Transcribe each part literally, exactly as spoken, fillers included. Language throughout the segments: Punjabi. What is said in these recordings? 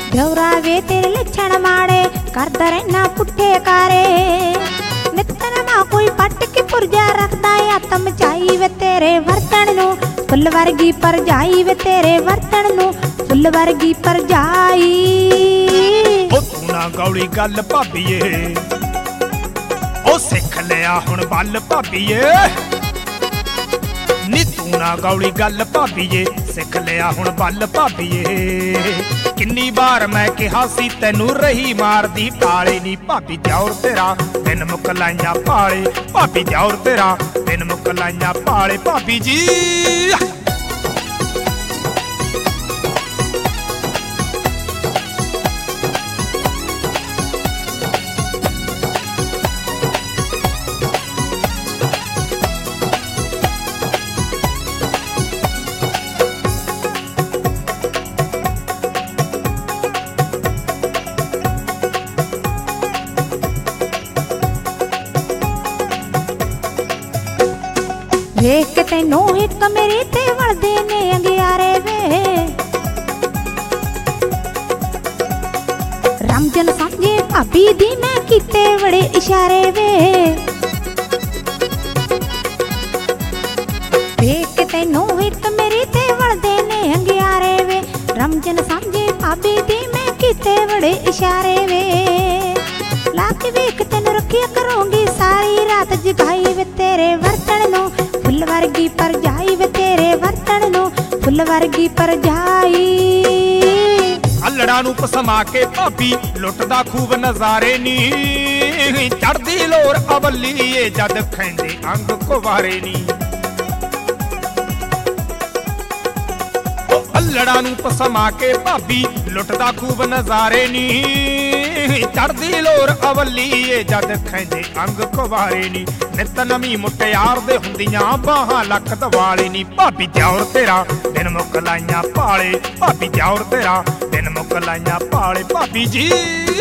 ਦਿਉਰਾ ਵੇ ਤੇਰੇ ਲੱਛਣ ਮਾੜੇ ਕਰਦਾ ਰਹਿਣਾ ਪੁੱਠੇ ਕਾਰੇ ਨਿੱਤਰ ਮਾ ਕੋਈ ਪੱਟ ਕੇ ਪੁਰਜਾ ਰੱਖਦਾ ਆਤਮ ਚਾਈ ਵੇ ਤੇਰੇ ਵਰਤਣ ਨੂੰ ਫੁੱਲ ਵਰਗੀ ਪਰਜਾਈ ਵੇ ਤੇਰੇ ਵਰਤਣ ਨੂੰ ਫੁੱਲ ਵਰਗੀ ਪਰਜਾਈ ਉਹ ਤੂੰ ਨਾ ਗੌਲੀ ਗੱਲ ਭਾਬੀਏ ਉਹ ਸਿੱਖ ਲਿਆ ਹੁਣ ਬੱਲ ਭਾਬੀਏ ਨੀ ਤੂੰ ਨਾ ਗੌਲੀ ਗੱਲ ਭਾਬੀਏ ਸਿੱਖ ਲਿਆ ਹੁਣ ਬੱਲ ਭਾਬੀਏ ਕਿੰਨੀ ਵਾਰ ਮੈਂ ਕਿਹਾ ਸੀ ਤੈਨੂੰ ਰਹੀ ਮਾਰਦੀ ਪਾਲੇ ਨੀ ਭਾਬੀ ਦਿਉਰ ਤੇਰਾ ਦਿਨ ਮੁੱਕ ਲਾਈਆਂ ਪਾਲੇ ਭਾਬੀ ਦਿਉਰ ਤੇਰਾ ਦਿਨ ਮੁੱਕ ਲਾਈਆਂ ਪਾਲੇ ਭਾਬੀ ਜੀ ਵੇਖ ਕੇ ਤੈਨੂੰ ਇੱਕ ਮੇਰੇ ਤੇ ਵਲਦੇ ਨੇ ਅੰਗਿਆਰੇ ਵੇ ਰਮਜਨ ਸਮਝੇ ਭਾਬੀ ਦੀ ਮੈਂ ਕੀਤੇ ਬੜੇ ਇਸ਼ਾਰੇ ਵੇ ਵੇਖ ਕੇ ਤੈਨੂੰ ਇੱਕ ਮੇਰੇ ਤੇ ਵਲਦੇ ਨੇ ਅੰਗਿਆਰੇ ਵੇ ਰਮਜਨ ਸਮਝੇ ਭਾਬੀ ਦੀ ਮੈਂ ਕੀਤੇ ਬੜੇ ਇਸ਼ਾਰੇ ਵੇ ਲਾ ਕੇ ਵੇਖ ਤੈਨੂੰ ਰੱਖਿਆ ਕਰੂੰਗੀ ਸਾਰੀ ਰਾਤ ਜਗਾਈ ਵੇ ਤੇਰੇ ਵਰਤਣ ਨੂੰ ਫੁੱਲ ਵਰਗੀ ਪਰਜਾਈ ਵੇ ਤੇਰੇ ਵਰਤਣ ਨੂੰ ਫੁੱਲ ਵਰਗੀ ਪਰਜਾਈ ਅਲੜਾਂ ਨੂੰ ਪਸਮਾ ਕੇ ਭਾਬੀ ਲੁੱਟਦਾ ਖੂਬ ਨਜ਼ਾਰੇ ਨੀ ਚੜਦੀ ਲੋਰ ਅਵੱਲੀ ਏ ਜਦ ਖੈਂਦੇ ਅੰਗ ਕੁਵਾਰੇ ਨੀ ਅਲੜਾਂ ਨੂੰ ਪਸਮਾ ਕੇ ਭਾਬੀ ਲੁੱਟਦਾ ਖੂਬ ਨਜ਼ਾਰੇ ਨੀ ਚੜਦੀ ਲੋਰ ਅਵੱਲੀ ਏ ਜਦ ਖੈਂਦੇ ਅੰਗ ਕੁਵਾਰੇ ਨੀ ਨਿਤ ਨਵੀਂ ਮੁਟਿਆਰ ਦੇ ਹੁੰਦੀਆਂ ਬਾਹਾਂ ਲੱਖ ਦਵਾਲੇ ਨੀ ਭਾਬੀ ਦਿਉਰ ਤੇਰਾ ਦਿਨ ਮੁੱਕ ਲਾਈਆਂ ਪਾਲੇ ਭਾਬੀ ਦਿਉਰ ਤੇਰਾ ਦਿਨ ਮੁੱਕ ਲਾਈਆਂ ਪਾਲੇ ਭਾਬੀ ਜੀ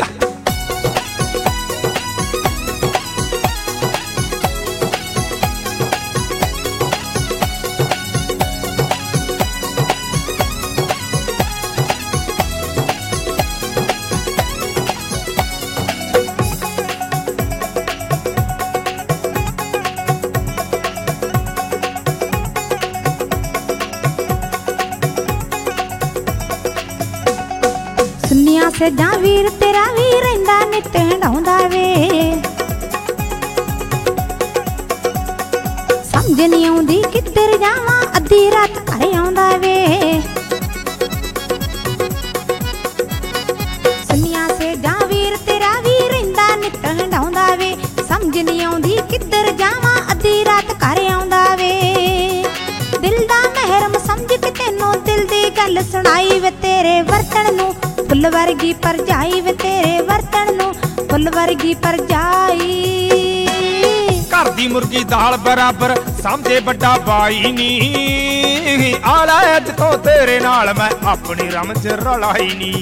ਸੁਨੀਆਂ ਸਜਾਂ ਵੀਰ ਤੇਰਾ ਵੀ ਰਹਿੰਦਾ ਨਿੱਤ ਹੰਡਾਉਂਦਾ ਵੇ ਸਮਝ ਨੀ ਆਉਂਦੀ ਕਿੱਧਰ ਜਾਵਾਂ ਅੱਧੀ ਰਾਤ ਘਰੇ ਆਉਂਦਾ ਵੇ ਸੁਨੀਆਂ ਸਜਾਂ ਵੀਰ ਤੇਰਾ ਵੀ ਰਹਿੰਦਾ ਨਿੱਤ ਹੰਡਾਉਂਦਾ ਵੇ ਸਮਝ ਨੀ ਆਉਂਦੀ ਕਿੱਧਰ ਜਾਵਾਂ ਅੱਧੀ ਰਾਤ ਘਰੇ ਆਉਂਦਾ ਵੇ ਦਿਲ ਦਾ ਮਹਿਰਮ ਸਮਝ ਕੇ ਤੈਨੂੰ ਦਿਲ ਦੀ ਗੱਲ ਸੁਣਾਈ ਵੇ ਤੇਰੇ ਵਰਤਣ ਨੂੰ ਫੁੱਲ ਵਰਗੀ ਪਰਜਾਈ ਵੇ ਤੇਰੇ ਵਰਤਣ ਨੂੰ ਫੁੱਲ ਵਰਗੀ ਪਰਜਾਈ ਘਰ ਦੀ ਮੁਰਗੀ ਦਾਲ ਬਰਾਬਰ ਸਮਝੇ ਵੱਡਾ ਬਾਈ ਨੀ ਆਲਾ ਅੱਜ ਤੋਂ ਤੇਰੇ ਨਾਲ ਮੈਂ ਆਪਣੀ ਰਮਜ ਰਲਾਈ ਨੀ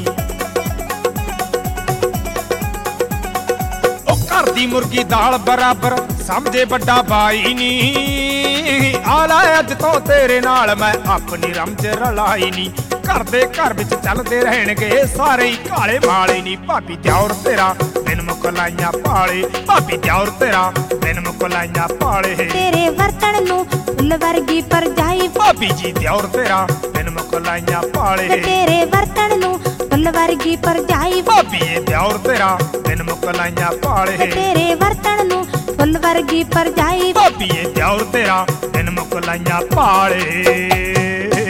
ਉਹ ਘਰ ਦੀ ਮੁਰਗੀ ਦਾਲ ਬਰਾਬਰ ਸਮਝੇ ਵੱਡਾ ਬਾਈ ਨੀ ਆਲਾ ਅੱਜ ਤੋਂ ਤੇਰੇ ਨਾਲ ਮੈਂ ਆਪਣੀ ਰਮਜ ਰਲਾਈ ਨੀ ਘਰ ਦੇ ਘਰ ਵਿੱਚ ਚੱਲਦੇ ਰਹਿਣਗੇ ਸਾਰੇ ਹੀ ਕਾਲੇ ਮਾਲੇ ਨੀ ਭਾਬੀ ਦਿਉਰ ਤੇਰਾ ਦਿਨ ਮੁੱਕ ਲਾਈਆਂ ਪਾਲੇ ਭਾਬੀ ਦਿਉਰ ਤੇਰਾ ਦਿਨ ਮੁੱਕ ਲਾਈਆਂ ਪਾਲੇ ਤੇਰੇ ਵਰਤਣ ਨੂੰ ਫੁੱਲ ਵਰਗੀ ਪਰਜਾਈ ਭਾਬੀ ਜੀ ਦਿਉਰ ਤੇਰਾ ਦਿਨ ਮੁੱਕ ਲਾਈਆਂ ਪਾਲੇ ਤੇਰੇ ਵਰਤਣ ਨੂੰ ਫੁੱਲ ਵਰਗੀ ਪਰਜਾਈ ਭਾਬੀ ਦਿਉਰ ਤੇਰਾ ਦਿਨ ਮੁੱਕ ਲਾਈਆਂ ਪਾਲੇ ਤੇਰੇ ਵਰਤਣ ਨੂੰ ਫੁੱਲ ਵਰਗੀ ਪਰਜਾਈ ਭਾਬੀ ਦਿਉਰ ਤੇਰਾ ਦਿਨ ਮੁੱਕ ਲਾਈਆਂ ਪਾਲੇ।